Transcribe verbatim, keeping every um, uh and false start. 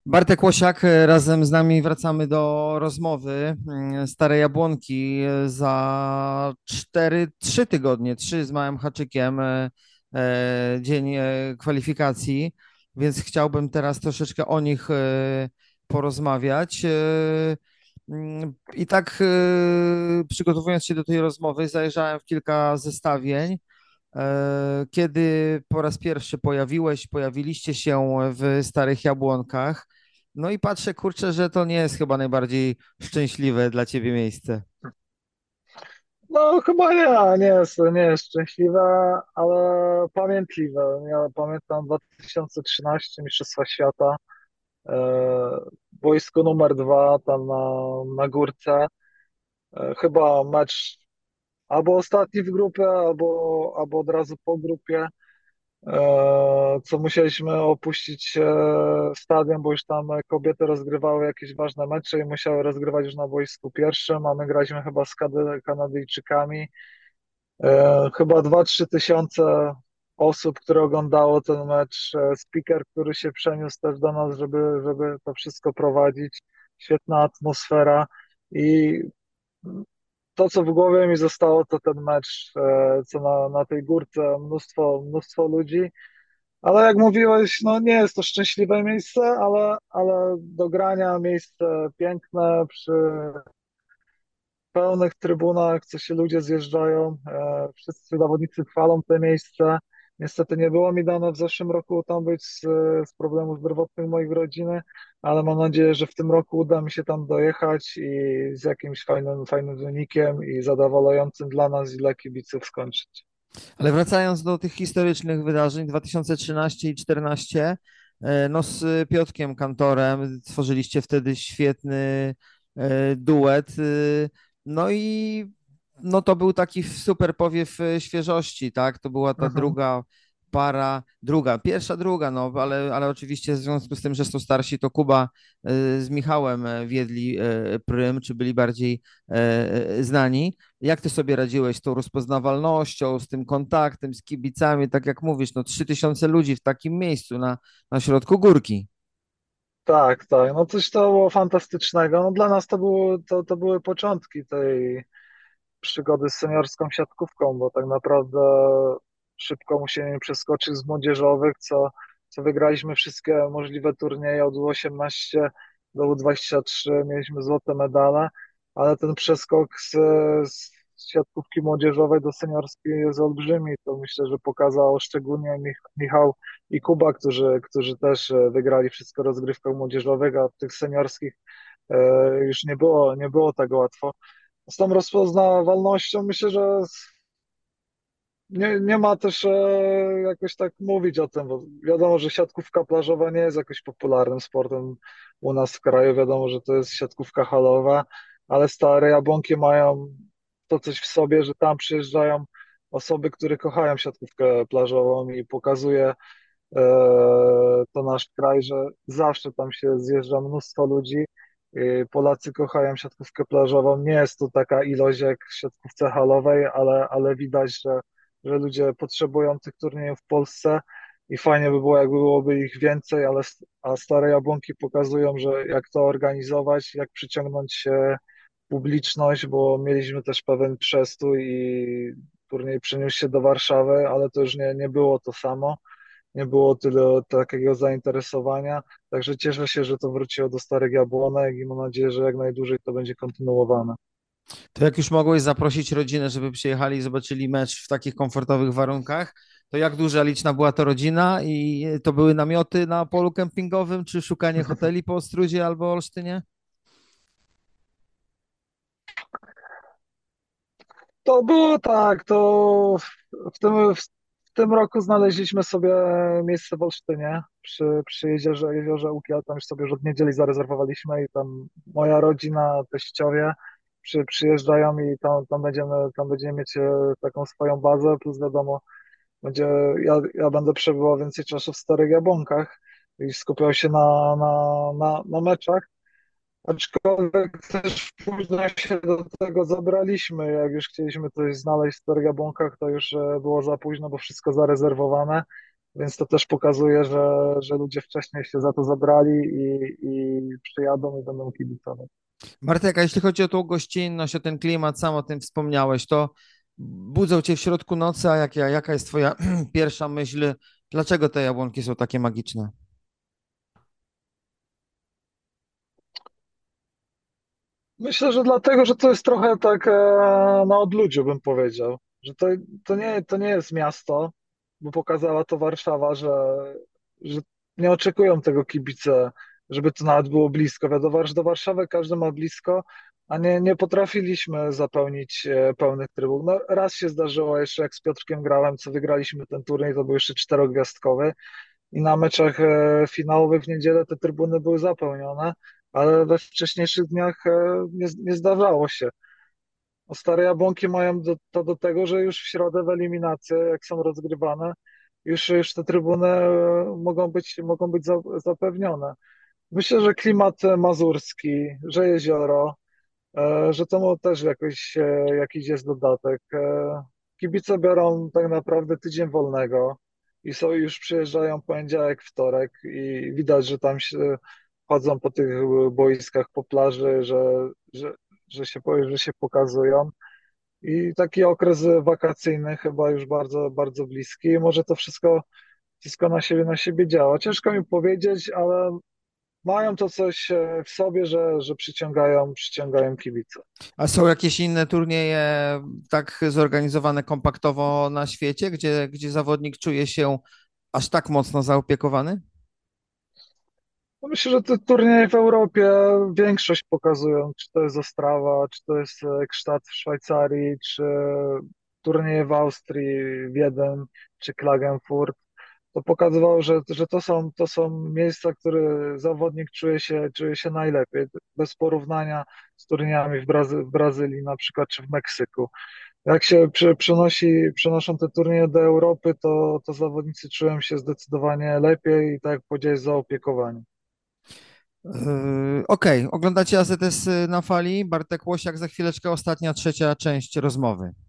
Bartek Łosiak, e, razem z nami wracamy do rozmowy. Mm, Stare Jabłonki e, za cztery, trzy tygodnie, trzy z małym haczykiem, e, e, dzień e, kwalifikacji, więc chciałbym teraz troszeczkę o nich e, porozmawiać. E, mm, I tak e, przygotowując się do tej rozmowy, zajrzałem w kilka zestawień. E, Kiedy po raz pierwszy pojawiłeś, pojawiliście się w Starych Jabłonkach, no i patrzę, kurczę, że to nie jest chyba najbardziej szczęśliwe dla ciebie miejsce. No chyba nie, nie jest, nie jest szczęśliwe, ale pamiętliwe. Ja pamiętam dwa tysiące trzynaście Mistrzostwa Świata, e, boisko numer dwa tam na, na górce. E, chyba mecz albo ostatni w grupie, albo, albo od razu po grupie, e, co musieliśmy opuścić e, stadion, bo już tam kobiety rozgrywały jakieś ważne mecze i musiały rozgrywać już na boisku pierwszym, a my graliśmy chyba z Kady- Kanadyjczykami. E, chyba dwa trzy tysiące osób, które oglądało ten mecz. E, speaker, który się przeniósł też do nas, żeby, żeby to wszystko prowadzić. Świetna atmosfera i to, co w głowie mi zostało, to ten mecz, e, co na, na tej górce, mnóstwo, mnóstwo ludzi. Ale jak mówiłeś, no nie jest to szczęśliwe miejsce, ale, ale do grania miejsce piękne przy pełnych trybunach, co się ludzie zjeżdżają, e, wszyscy zawodnicy chwalą te miejsce. Niestety nie było mi dane w zeszłym roku tam być z, z problemów zdrowotnych moich rodziny, ale mam nadzieję, że w tym roku uda mi się tam dojechać i z jakimś fajnym, fajnym wynikiem i zadowalającym dla nas i dla kibiców skończyć. Ale wracając do tych historycznych wydarzeń dwa tysiące trzynaście i czternaście, e, no z Piotrkiem Kantorem tworzyliście wtedy świetny e, duet. e, No i no to był taki super powiew e, świeżości, tak? To była ta Mhm. druga para, druga, pierwsza, druga, no ale, ale oczywiście w związku z tym, że są starsi, to Kuba e, z Michałem e, wiedli e, prym, czy byli bardziej e, e, znani. Jak ty sobie radziłeś z tą rozpoznawalnością, z tym kontaktem, z kibicami, tak jak mówisz, no trzy tysiące ludzi w takim miejscu na, na środku górki. Tak, tak, no coś to było fantastycznego. No dla nas to, było, to, to były początki tej przygody z seniorską siatkówką, bo tak naprawdę szybko musieliśmy przeskoczyć z młodzieżowych, co, co wygraliśmy wszystkie możliwe turnieje od U osiemnaście do U dwadzieścia trzy, mieliśmy złote medale, ale ten przeskok z, z siatkówki młodzieżowej do seniorskiej jest olbrzymi. To myślę, że pokazał szczególnie Mich Michał i Kuba, którzy, którzy też e, wygrali wszystko w rozgrywkach młodzieżowych, a w tych seniorskich e, już nie było, nie było tak łatwo z tą rozpoznawalnością myślę, że nie, nie ma też e, jakoś tak mówić o tym, bo wiadomo, że siatkówka plażowa nie jest jakoś popularnym sportem u nas w kraju. Wiadomo, że to jest siatkówka halowa, ale Stare Jabłonki mają to coś w sobie, że tam przyjeżdżają osoby, które kochają siatkówkę plażową i pokazuje e, to nasz kraj, że zawsze tam się zjeżdża mnóstwo ludzi. I Polacy kochają siatkówkę plażową. Nie jest to taka ilość jak w siatkówce halowej, ale, ale widać, że, że ludzie potrzebują tych turniejów w Polsce i fajnie by było, jakby byłoby ich więcej, ale s- a Stare Jabłonki pokazują, że jak to organizować, jak przyciągnąć e, publiczność, bo mieliśmy też pewien przestój i turniej przeniósł się do Warszawy, ale to już nie, nie było to samo, nie było tyle takiego zainteresowania. Także cieszę się, że to wróciło do Starych Jabłonek i mam nadzieję, że jak najdłużej to będzie kontynuowane. To jak już mogłeś zaprosić rodzinę, żeby przyjechali i zobaczyli mecz w takich komfortowych warunkach, to jak duża, liczna była to rodzina i to były namioty na polu kempingowym, czy szukanie hoteli po Ostrudzie albo Olsztynie? To było tak, to w tym, w tym roku znaleźliśmy sobie miejsce w Olsztynie przy, przy jeziorze, jeziorze Ukiel, tam już sobie już od niedzieli zarezerwowaliśmy i tam moja rodzina, teściowie przy, przyjeżdżają i tam, tam będziemy, tam będziemy mieć e, taką swoją bazę, plus wiadomo, będzie, ja, ja będę przebywał więcej czasu w Starych Jabłonkach i skupiał się na, na, na, na meczach. Aczkolwiek też późno się do tego zabraliśmy. Jak już chcieliśmy coś znaleźć w Starych Jabłonkach, to już e, było za późno, bo wszystko zarezerwowane. Więc to też pokazuje, że, że ludzie wcześniej się za to zabrali i, i przyjadą i będą kibicować. Bartek, a jeśli chodzi o tą gościnność, o ten klimat, sam o tym wspomniałeś, to budzą cię w środku nocy, a jak, jaka jest twoja pierwsza myśl, dlaczego te jabłonki są takie magiczne? Myślę, że dlatego, że to jest trochę tak e, na odludziu, bym powiedział. Że to, to nie, to nie jest miasto, bo pokazała to Warszawa, że, że nie oczekują tego kibice, żeby to nawet było blisko. Wiadomo, że do Warszawy każdy ma blisko, a nie, nie potrafiliśmy zapełnić e, pełnych trybun. No, raz się zdarzyło jeszcze, jak z Piotrkiem grałem, co wygraliśmy ten turniej, to był jeszcze czterogwiazdkowy i na meczach e, finałowych w niedzielę te trybuny były zapełnione, ale we wcześniejszych dniach e, nie, nie zdarzało się. O Stare Jabłonki mają do, to do tego, że już w środę w eliminacje, jak są rozgrywane, już, już te trybuny e, mogą być, mogą być za, zapewnione. Myślę, że klimat mazurski, że jezioro, e, że to mu też jakoś, e, jakiś jest dodatek. E, Kibice biorą tak naprawdę tydzień wolnego i są, już przyjeżdżają poniedziałek, wtorek i widać, że tam się chodzą po tych boiskach, po plaży, że, że, że się, że się pokazują. I taki okres wakacyjny chyba już bardzo, bardzo bliski. I może to wszystko, wszystko na siebie, na siebie działa. Ciężko mi powiedzieć, ale mają to coś e, w sobie, że, że przyciągają, przyciągają kibice. A są jakieś inne turnieje tak zorganizowane kompaktowo na świecie, gdzie, gdzie zawodnik czuje się aż tak mocno zaopiekowany? No myślę, że te turnieje w Europie większość pokazują, czy to jest Ostrawa, czy to jest e, Gstaad w Szwajcarii, czy turnieje w Austrii, Wiedeń, czy Klagenfurt. To pokazywało, że, że to są, to są miejsca, które zawodnik czuje się, czuje się najlepiej, bez porównania z turniejami w, Brazy w Brazylii na przykład, czy w Meksyku. Jak się przy, przenosi, przenoszą te turnieje do Europy, to, to zawodnicy czują się zdecydowanie lepiej i tak jak powiedziałeś, zaopiekowani. Yy, Okej, oglądacie A Z S na fali. Bartek Łosiak, za chwileczkę ostatnia, trzecia część rozmowy.